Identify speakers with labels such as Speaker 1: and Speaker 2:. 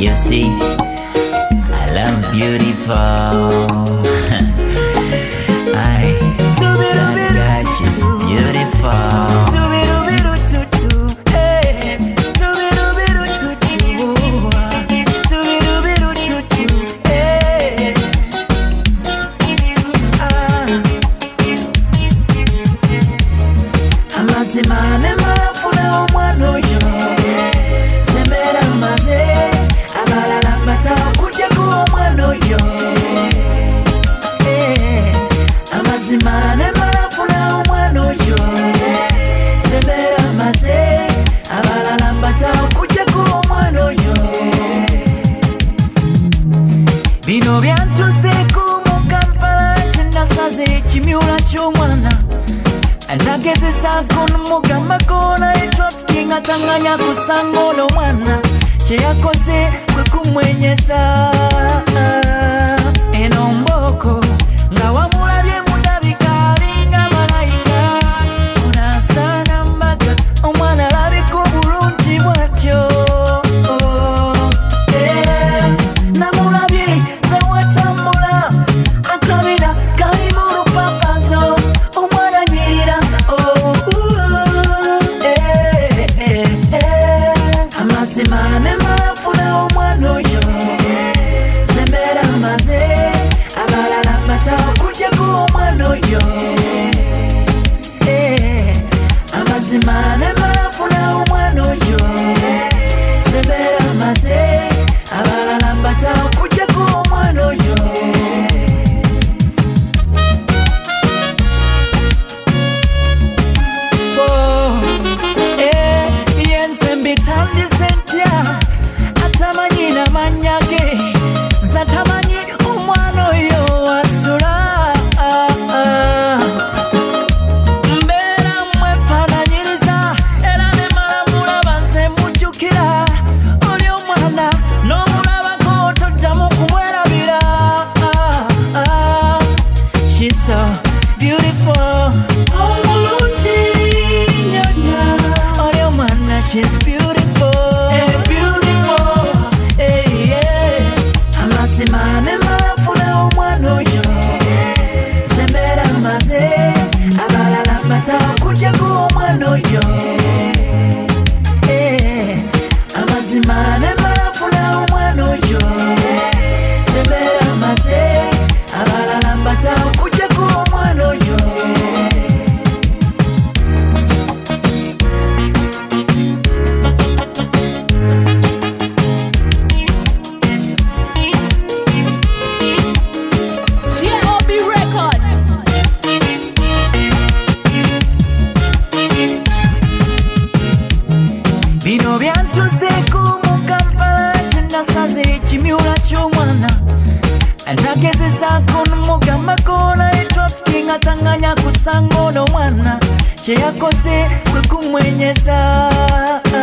Speaker 1: You see, I love beautiful. That girl, she's beautiful.
Speaker 2: Amazimane mafuna omwana oyo sembera maze abalala batakuja ku omwana oyo amazimane mafuna omwana oyo sembera maze abalala batakuja ku omwana oyo bino byantuse ku Kampala kinasaze ekimyula ky'omwana anagezeza kunumugamba kona trafficking atanganya kusanga ono mwana kyeyakoze kwe kumwenyesa eno mboko nga wamulabye mundabika alinga malayika unasana mbaga omwana alabika obulungi bwatyo namulabye nga watambula akabira kali mu lupapazo amazimane mafuna omwana oyo sembera maze abalala batakuja ku omwana oyo amazimane mafuna omwana oyo sembera maze abalala batakuja ku omwana oyo atamanyina manyage zatamanyi omwana oyo asula mbera mwefananyiriza era ne malamulaba nze mujjukira oli omwana n'omulabako toddamu kumwerabira she's so beautiful omulungi nyonya oli omwana she's beautiful amazimane mafuna omwana oyo sembera maze abalala batakuja ku omwana oyo amazimane mafuna omwana oyo sembera maze abalala batakuja ku omwana oyo bino byantuse ku Kampala kinasaze ekimyula ky'omwana anagezeza kunumugamba kona trafficking atanganya kusanga ono mwana kyeyakoze kwe kumwenyesa